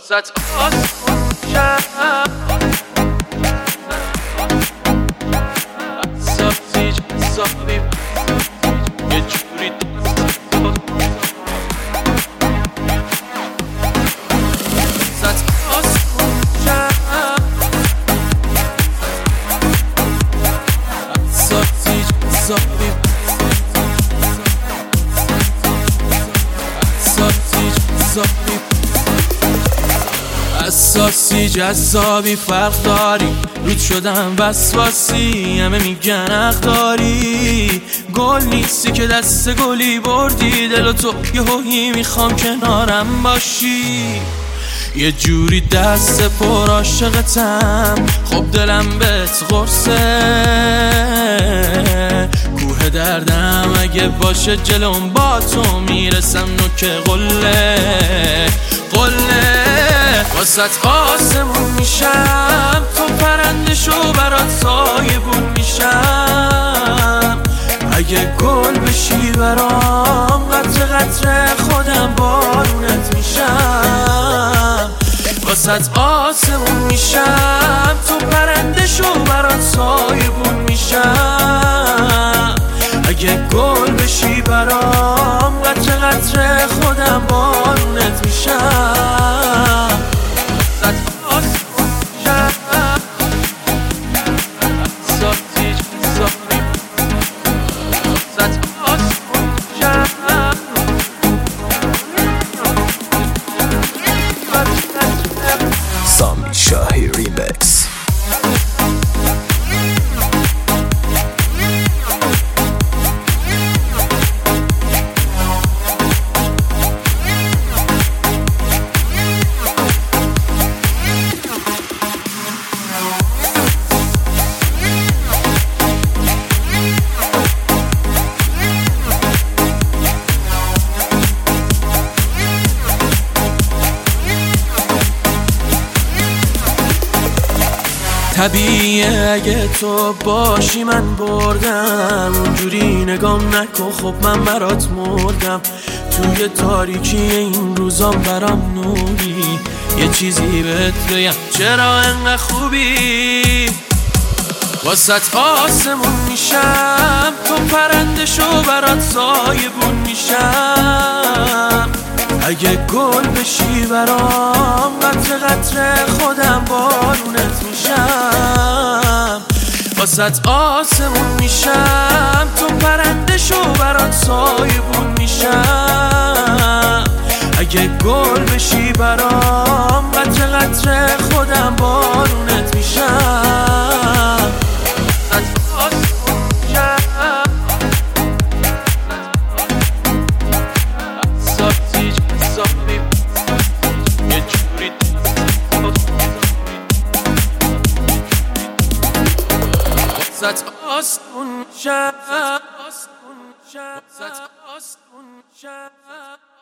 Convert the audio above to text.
واسط آسمون شب حسابی جذابی یه جوری واسط آسمون شب حسابی جذابی اساسی جذابی فرق داری رود شدم وسواسی همه میگن حق داری گل نیستی که دست گلی بردی دل و تو یهویی میخوام کنارم باشی یه جوری دست پر عاشقتم خب دلم بهت قرصه کوه دردم اگه باشه جلوم با تو میرسم نوک قله واسط آسمون میشم تو پرنده شو برات سایبون میشم اگه گل بشی برام قطره قطره خودم بارونت میشم واسط آسمون میشم تو پرنده شو برات سایبون میشم اگه گل بشی برام قطره قطره خودم بارونت میشم واسط آسمون میشم ساتی جذابی واسط آسمون میشم سامی شاهی ریمکس. طبیعیه اگه تو باشی من بردم اونجوری نگام نکن خب من برات مردم توی تاریکی این روزام برام نوری یه چیزی بهت بگم چرا انقدر خوبی واسط آسمون میشم تو پرنده شو برات سایبون میشم اگه گل بشی برام قطره قطره خودم بارونت میشم واسط آسمون میشم تو پرنده شو برات سایبون میشم اگه گل بشی برام قطره قطره خودم بارونت میشم واسط آسمون میشم ساتی جذابی یه جوری واسط آسمون میشم واسط آسمون میشم